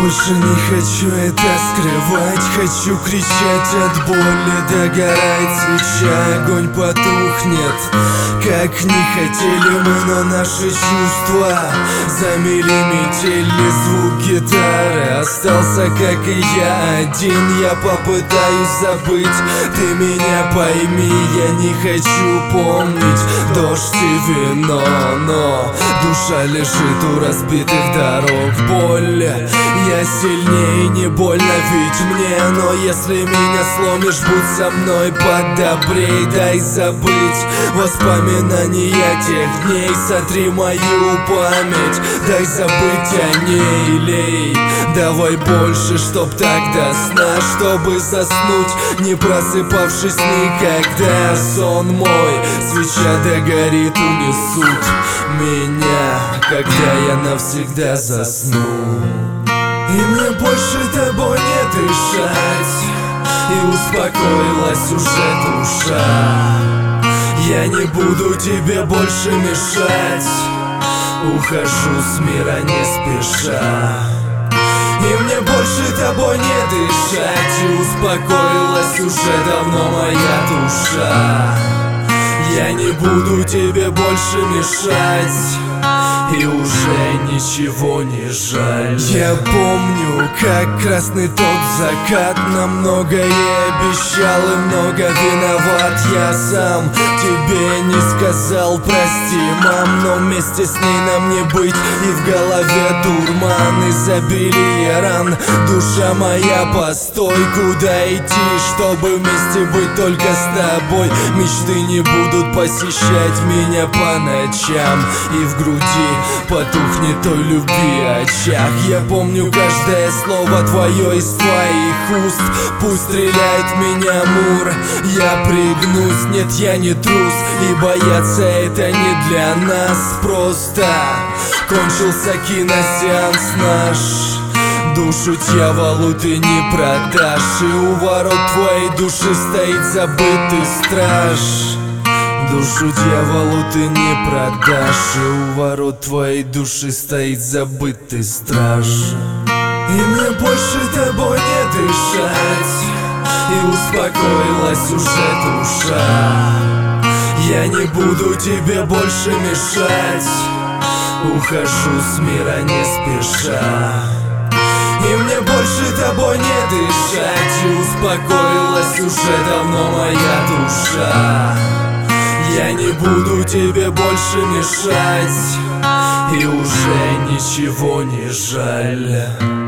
больше не хочу это скрывать. Хочу кричать от боли, догорает свеча, огонь потухнет. Как не хотели мы, но наши чувства замели метели. Звук гитары остался, как и я, один. Я попытаюсь забыть, ты меня пойми. Я не хочу помнить дождь и вино, но душа лежит у разбитых дорог. Боль, я сильнее, не больно ведь мне. Но если меня сломишь, будь со мной подобрей. Дай забыть воспоминания тех дней, сотри мою память. Дай забыть о ней, лей. Давай больше, чтоб так до сна, чтобы заснуть, не просыпавшись никогда. Сон мой, свеча догорит, унесут меня, когда я навсегда засну. И мне больше тобой не дышать, и успокоилась уже душа. Я не буду тебе больше мешать, ухожу с мира не спеша. И мне больше тобой не дышать, и успокоилась уже давно моя душа. Я не буду тебе больше мешать, и уже ничего не жаль. Я помню, как красный тот закат нам многое обещал и много виноват. Я сам тебе не сказал прости, мам, но вместе с ней нам не быть. И в голове дурман, изобилие ран. Душа моя, постой, куда идти, чтобы вместе быть только с тобой? Мечты не будут посещать меня по ночам, и в груди потухнет той любви очаг. Я помню каждое слово твое из твоих уст. Пусть стреляет в меня мур, я пригнусь. Нет, я не трус, и бояться это не для нас. Просто кончился киносеанс наш. Душу дьяволу ты не продашь, и у ворот твоей души стоит забытый страж. Душу дьяволу ты не продашь, и у ворот твоей души стоит забытый страж. И мне больше тобой не дышать, и успокоилась уже душа. Я не буду тебе больше мешать, ухожу с мира не спеша. И мне больше тобой не дышать, и успокоилась уже давно моя душа. Я не буду тебе больше мешать, и уже ничего не жаль.